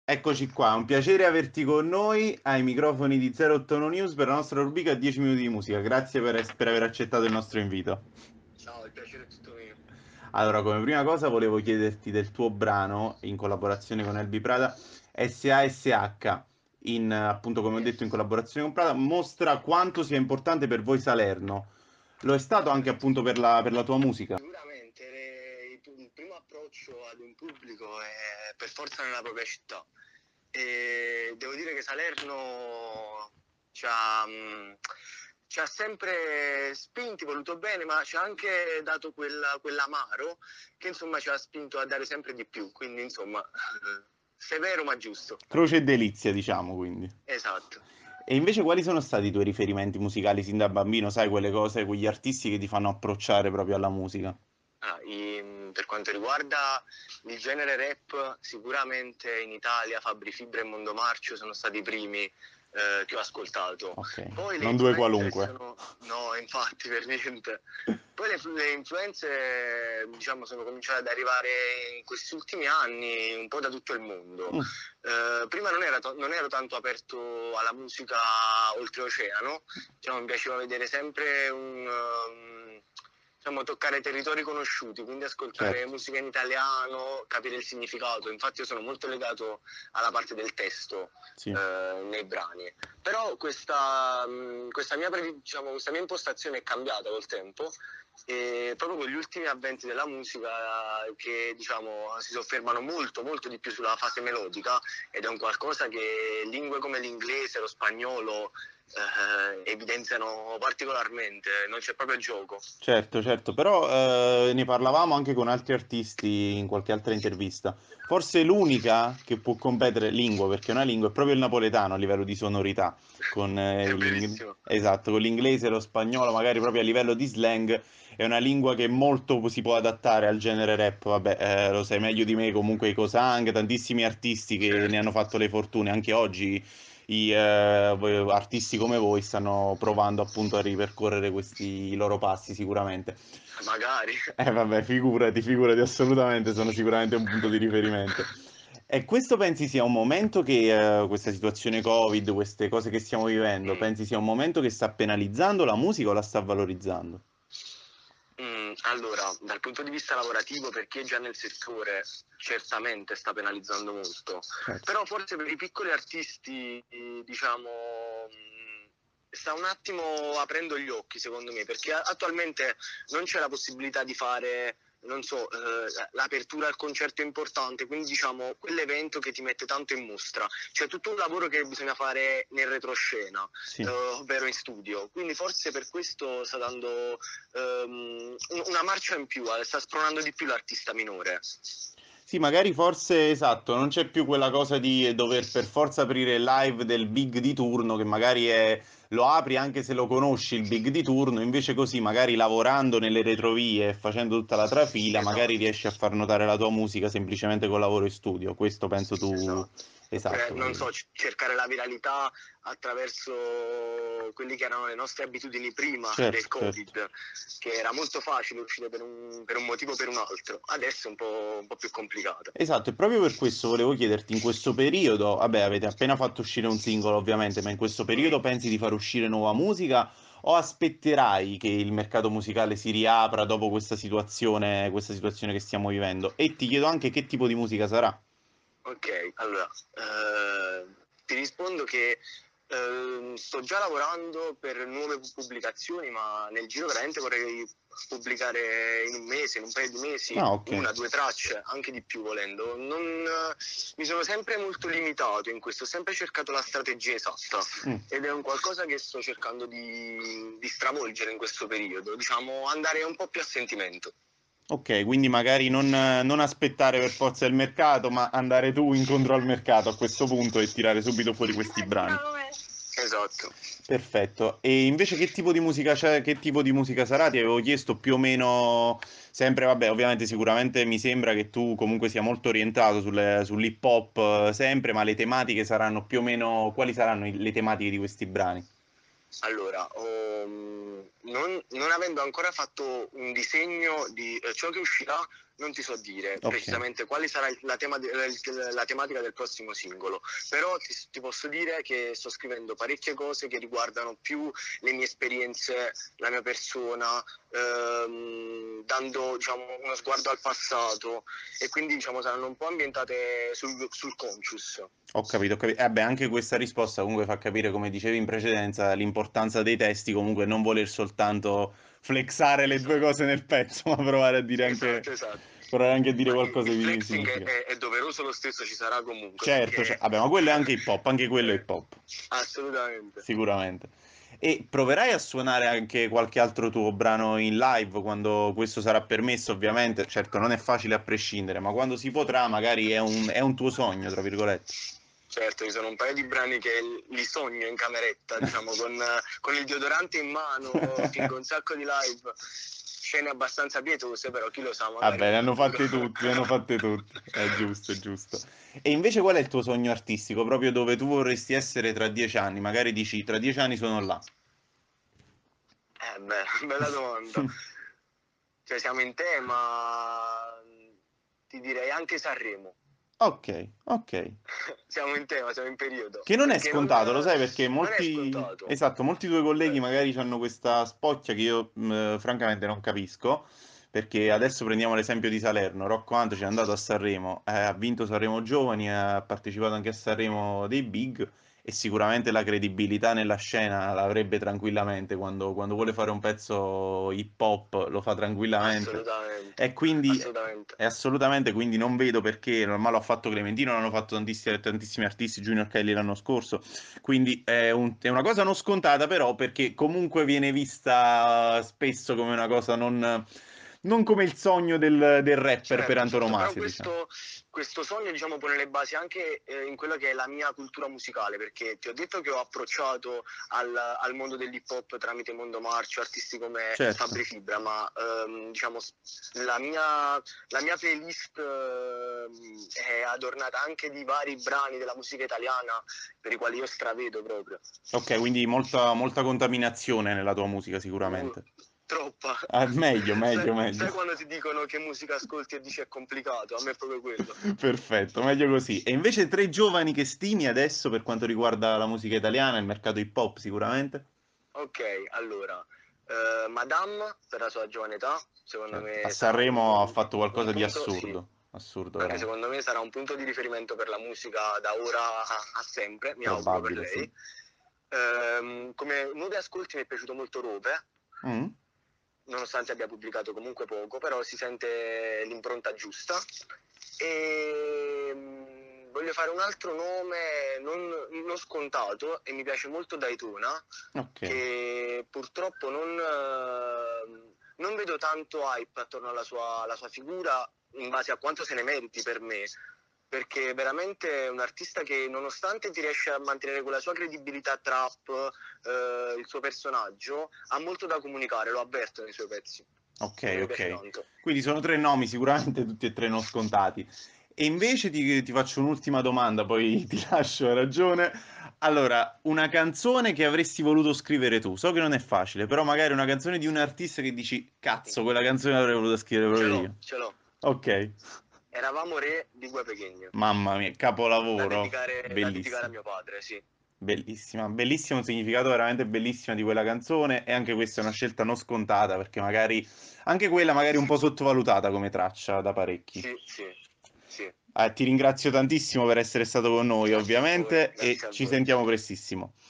Eccoci qua, è un piacere averti con noi ai microfoni di 081 News per la nostra rubrica 10 minuti di musica. Grazie per aver accettato il nostro invito. Ciao, il piacere è tutto mio. Allora, come prima cosa volevo chiederti del tuo brano in collaborazione con Elvi Prada, SASH, appunto come ho detto in Yes. collaborazione con Prada, mostra quanto sia importante per voi Salerno. Lo è stato anche appunto per la tua musica. Sicuramente il primo approccio ad un pubblico è per forza nella propria città. E devo dire che Salerno ci ha, ci ha sempre spinti, voluto bene, ma ci ha anche dato quell'amaro che insomma ci ha spinto a dare sempre di più. Quindi insomma, severo ma giusto. Croce e delizia, diciamo, quindi. Esatto. E invece quali sono stati i tuoi riferimenti musicali sin da bambino? Sai, quelle cose, quegli artisti che ti fanno approcciare proprio alla musica? Per quanto riguarda il genere rap, sicuramente in Italia Fabri Fibra e Mondo Marcio sono stati i primi che ho ascoltato. Ok, Poi le non due influenze qualunque. sono... No, infatti, per niente. Poi le influenze, diciamo, sono cominciate ad arrivare in questi ultimi anni un po' da tutto il mondo. Mm, Prima non ero tanto aperto alla musica oltreoceano, diciamo, mi piaceva vedere sempre diciamo, toccare territori conosciuti, quindi ascoltare certo, musica in italiano, capire il significato. Infatti io sono molto legato alla parte del testo sì. nei brani. Però diciamo, questa mia impostazione è cambiata col tempo e proprio con gli ultimi avventi della musica che diciamo si soffermano molto molto di più sulla fase melodica ed è un qualcosa che lingue come l'inglese, lo spagnolo evidenziano particolarmente, non c'è proprio gioco. Certo, certo, però ne parlavamo anche con altri artisti in qualche altra intervista. Forse l'unica che può competere lingua, perché è una lingua, è proprio il napoletano a livello di sonorità, con È verissimo. esatto, con l'inglese e lo spagnolo, magari proprio a livello di slang, è una lingua che molto si può adattare al genere rap. Vabbè, lo sai meglio di me, comunque i Cosang, tantissimi artisti che ne Certo. hanno fatto le fortune, anche oggi artisti come voi stanno provando appunto a ripercorrere questi loro passi sicuramente. Magari. Vabbè, figurati, assolutamente, sono sicuramente un punto di riferimento. E questo pensi sia un momento che questa situazione Covid, queste cose che stiamo vivendo, Mm. pensi sia un momento che sta penalizzando la musica o la sta valorizzando? Allora, dal punto di vista lavorativo, per chi è già nel settore, certamente sta penalizzando molto, Certo. però forse per i piccoli artisti, diciamo, sta un attimo aprendo gli occhi, secondo me, perché attualmente non c'è la possibilità di fare, non so, l'apertura al concerto importante, quindi diciamo quell'evento che ti mette tanto in mostra. C'è tutto un lavoro che bisogna fare nel retroscena, Sì. ovvero in studio, quindi forse per questo sta dando una marcia in più, sta spronando di più l'artista minore. Sì, magari forse esatto, non c'è più quella cosa di dover per forza aprire il live del big di turno, che magari lo apri anche se lo conosci il big di turno, invece così magari lavorando nelle retrovie e facendo tutta la trafila, magari Esatto. riesci a far notare la tua musica semplicemente col lavoro in studio. Questo penso tu, Esatto. Oppure, esatto. non so, cercare la viralità attraverso quelli che erano le nostre abitudini prima del Certo, certo. Covid, che era molto facile uscire per un motivo o per un altro. Adesso è un po' più complicato. Esatto, e proprio per questo volevo chiederti, in questo periodo, vabbè, avete appena fatto uscire un singolo ovviamente, ma in questo periodo pensi di far uscire nuova musica o aspetterai che il mercato musicale si riapra dopo questa situazione che stiamo vivendo? E ti chiedo anche che tipo di musica sarà. Ok, allora, ti rispondo che sto già lavorando per nuove pubblicazioni, ma nel giro veramente vorrei pubblicare in un mese, in un paio di mesi, Ah, ok. una, due tracce, anche di più volendo. Mi sono sempre molto limitato in questo, ho sempre cercato la strategia esatta Mm. ed è un qualcosa che sto cercando di stravolgere in questo periodo, diciamo andare un po' più a sentimento. Ok, quindi magari non aspettare per forza il mercato, ma andare tu incontro al mercato a questo punto e tirare subito fuori questi brani. Esatto. Perfetto. E invece che tipo di musica c'è, che tipo di musica sarà? Ti avevo chiesto più o meno sempre, vabbè, ovviamente sicuramente mi sembra che tu comunque sia molto orientato sull'hip hop sempre, ma le tematiche saranno più o meno, quali saranno le tematiche di questi brani? Allora, non avendo ancora fatto un disegno di ciò che uscirà, non ti so dire Ok. precisamente quale sarà la tematica del prossimo singolo, però ti posso dire che sto scrivendo parecchie cose che riguardano più le mie esperienze, la mia persona, dando, diciamo, uno sguardo al passato, e quindi, diciamo, saranno un po' ambientate sul conscious. Ho capito, ho capito. Beh, anche questa risposta comunque fa capire, come dicevi in precedenza, l'importanza dei testi, comunque non voler soltanto flexare le due Esatto, cose nel pezzo, ma esatto, esatto. provare anche a dire Ma qualcosa il di flexing significativo. è doveroso lo stesso, ci sarà comunque, Certo, perché vabbè, ma quello è anche hip hop, anche quello è eh, hip hop, assolutamente. sicuramente. E proverai a suonare anche qualche altro tuo brano in live quando questo sarà permesso, ovviamente. Certo, non è facile a prescindere, ma quando si potrà, magari è un tuo sogno, tra virgolette. Certo, ci sono un paio di brani che li sogno in cameretta, diciamo, con il deodorante in mano, fingo un sacco di live, scene abbastanza pietose, però chi lo sa, magari Vabbè, in ne hanno futuro. fatte tutti, ne hanno fatte tutti. È giusto, è giusto. E invece qual è il tuo sogno artistico? Proprio dove tu vorresti essere tra 10 anni? Magari dici, tra 10 anni sono là. Beh, bella domanda. Cioè, siamo in tema, ti direi anche Sanremo. Ok, ok. Siamo in tema, siamo in periodo, Che non è perché scontato, lo sai, perché non è molti, scontato. esatto, molti tuoi colleghi Vero. magari hanno questa spocchia che io francamente non capisco, perché adesso prendiamo l'esempio di Salerno, Rocco Hunt ci è andato a Sanremo, ha vinto Sanremo Giovani, ha partecipato anche a Sanremo dei Big e sicuramente la credibilità nella scena l'avrebbe tranquillamente, quando vuole fare un pezzo hip hop lo fa tranquillamente Assolutamente, e quindi assolutamente. è assolutamente, quindi non vedo perché, ormai l'ha fatto Clementino, l'hanno fatto tantissimi artisti, Junior Kelly l'anno scorso, quindi è una cosa non scontata però perché comunque viene vista spesso come una cosa non come il sogno del rapper per Certo, certo, però antonomasia, diciamo. questo sogno, diciamo, pone le basi anche in quella che è la mia cultura musicale, perché ti ho detto che ho approcciato al mondo dell'hip hop tramite Mondo Marcio, artisti come Certo. Fabri Fibra, ma diciamo, la mia playlist è adornata anche di vari brani della musica italiana per i quali io stravedo proprio. Ok, quindi molta contaminazione nella tua musica Uh, sicuramente. Troppa. Ah, meglio, Sai, meglio, meglio. sai quando ti dicono che musica ascolti e dici è complicato? A me è proprio quello. Perfetto, meglio così. E invece tre giovani che stimi adesso per quanto riguarda la musica italiana, il mercato hip hop sicuramente? Ok, allora, Madame per la sua giovane età, secondo Certo. A me sarà Sanremo ha fatto un qualcosa di punto, sì, assurdo, assurdo anche veramente. secondo me sarà un punto di riferimento per la musica da ora a sempre, mi auguro per Probabile, sì. lei. Come nuovi ascolti mi è piaciuto molto Rope, Mm? nonostante abbia pubblicato comunque poco, però si sente l'impronta giusta. E voglio fare un altro nome non scontato, e mi piace molto Daytona, Ok, che purtroppo non vedo tanto hype attorno alla sua figura in base a quanto se ne meriti per me, perché veramente è un artista che, nonostante ti riesce a mantenere quella sua credibilità trap, il suo personaggio, ha molto da comunicare, lo avverto nei suoi pezzi, quindi ok, mi piace ok. tanto. Quindi sono tre nomi sicuramente tutti e tre non scontati. E invece ti faccio un'ultima domanda, poi ti lascio ragione. Allora, una canzone che avresti voluto scrivere tu, so che non è facile, però magari una canzone di un artista che dici, cazzo, quella canzone l'avrei voluto scrivere proprio io. Ce l'ho. Ok, Eravamo re di Gue Pequeno, mamma mia, capolavoro, da dedicare a bellissimo. mio padre, sì. Bellissima, bellissimo, un significato veramente bellissimo di quella canzone e anche questa è una scelta non scontata perché magari anche quella magari un po' sottovalutata come traccia da parecchi. Sì, sì, sì. Ti ringrazio tantissimo per essere stato con noi Grazie a voi, ovviamente e grazie a ci voi. sentiamo prestissimo.